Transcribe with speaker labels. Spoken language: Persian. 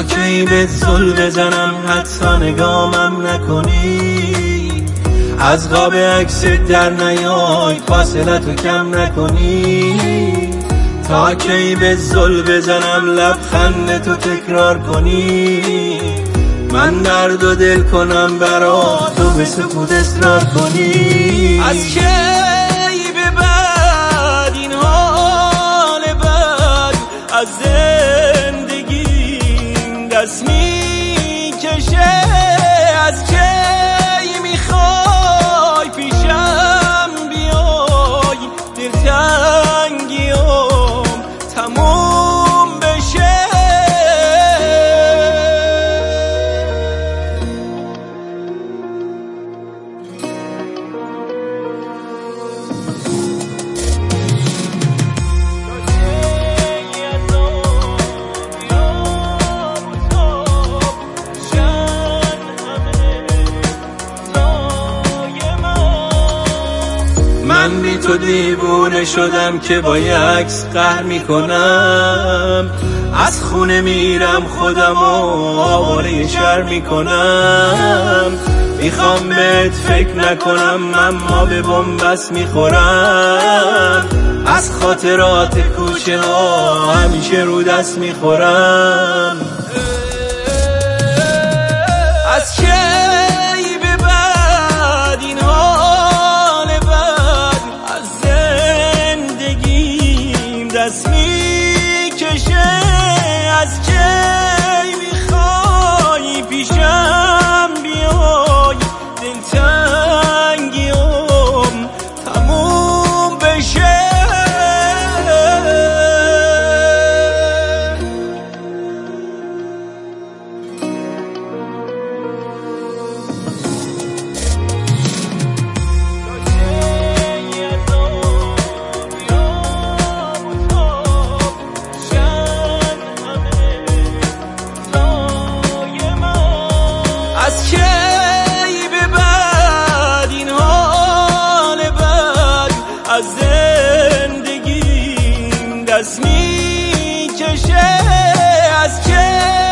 Speaker 1: کی به زل بزنم حتی نگامم نکنی، از قاب عکس در نیای فاصلتو کم نکنی، تا کی به زل بزنم لبخندتو تکرار کنی، من درد و دل کنم برا تو به سکوت اصرار کنی.
Speaker 2: از کی به بعد این حال بد از زندگیم دست میکشه، از کی میخوای پیشم بیای دلتنگیام تموم بشه.
Speaker 1: من بی تو دیوونه شدم که با یه عکس قهر میکنم، از خونه میرم خودم و آواره شهر میکنم، میخوام بهت فکر نکنم اما به بنبست میخورم، از خاطرات کوچه ها همیشه رو دست میخورم.
Speaker 2: از کی به بعد این حال بد از زندگیم دست میکشه، از کی میخوای پیشم بیای دلتنگیام تموم بشه. از کی به بعد این حال بد از زندگیم دست میکشه، از کی